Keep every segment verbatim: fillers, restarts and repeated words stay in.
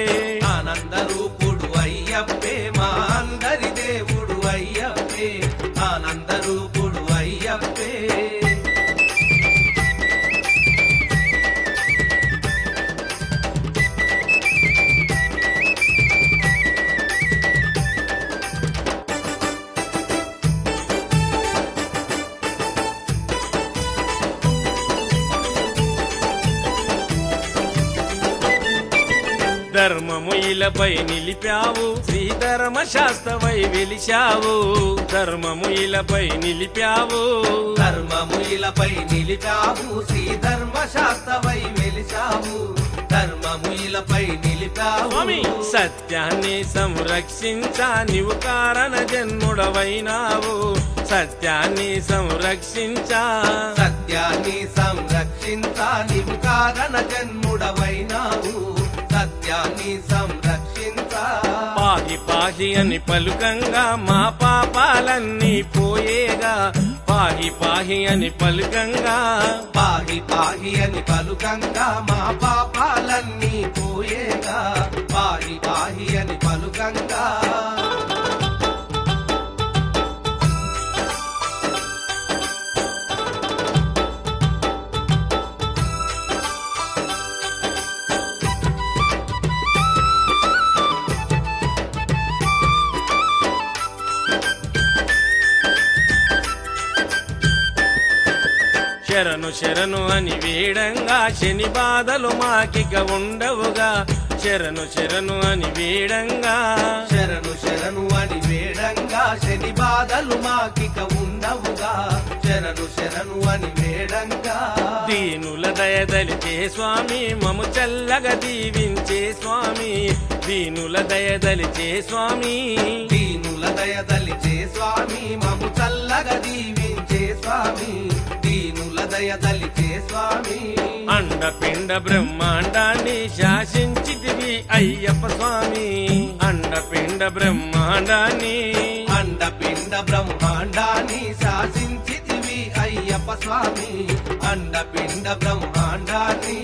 ఆనంద రూపుడు అయ్యప్పే మా అందరి దేవుడు అయ్యప్పే ఆనంద రూపుడు అయ్యప్పే ధర్మముయిలపై నిలిపావు శ్రీధర్మ శాస్త్రవై వెలిశావు ధర్మముయిలపై నిలిపావు ధర్మముయిలపై నిలిపావు శ్రీ ధర్మ శాస్త్రవై వెలిశావు ధర్మముయిలపై నిలిపావు స్వామి సత్యాన్ని సంరక్షించా నీవు కారణ జన్ముడవైనావు సత్యాన్ని సంరక్షించా సత్యాన్ని సంరక్షించా నీవు కారణ జన్ముడవైనావు సత్యాన్ని సంరక్షించా పాహి పాహి అని పలుకంగా మా పాపాలన్నీ పోయేగా పాహి పాహి అని పలుకంగా పాహి పాహి అని పలుకంగా మా పాపాలన్నీ పోయేగా పాహి పాహి అని పలుకంగా శరణు శరణు అని వేడంగా శని బాధలు మాకిక ఉండవుగా శరణు శరణు అని వేడంగా శరణు శరణు అని వేడంగా శని బాధలు మాకిక ఉండవుగా శరణు శరణు అని వేడంగా దీనుల దయదలిచే స్వామి మము చల్లగా దీవించే స్వామి దీనుల దయదలిచే స్వామి దీనుల దయదలిచే స్వామి మము చల్లగా దీవించే స్వామి దీనుల దయదలిచే స్వామి అండపిండ బ్రహ్మాండాన్ని శాసించితివి అయ్యప్ప స్వామి అండపిండ బ్రహ్మాండాన్ని అండపిండ బ్రహ్మాండాన్ని శాసించితివి అయ్యప్ప స్వామి అండపిండ బ్రహ్మాండాన్ని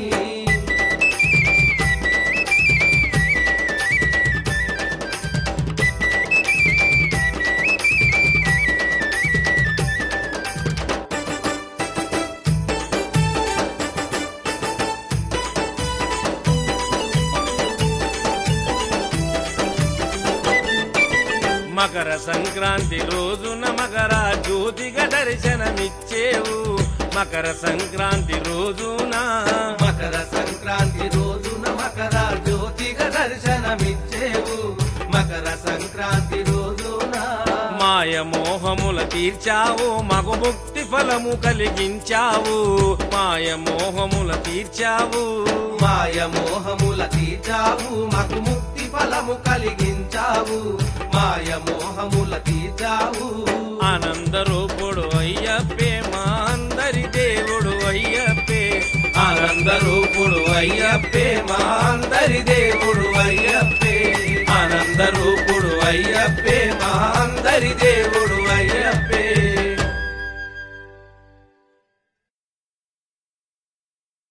మకర సంక్రాంతి రోజున మకర జ్యోతిగా దర్శనమిచ్చేవు మకర సంక్రాంతి రోజున మకర సంక్రాంతి రోజున మకర జ్యోతిగా దర్శనమిచ్చేవు మకర సంక్రాంతి రోజున మాయ మోహముల తీర్చావు మగు ముక్తి ఫలము కలిగించావు మాయ మోహముల తీర్చావు మాయ మోహముల తీర్చావు మగు ముక్తి ఫలము కలిగించావు మాయ మోహముల తీర్చావు ఆనంద రూపుడు అయ్యప్పే మా అందరి దేవుడు అయ్యప్పే ఆనంద రూపుడు అయ్యప్పే మా అందరి దేవుడు అయ్యప్పే ఆనంద రూపుడు అయ్యప్పే మా అందరి దేవుడు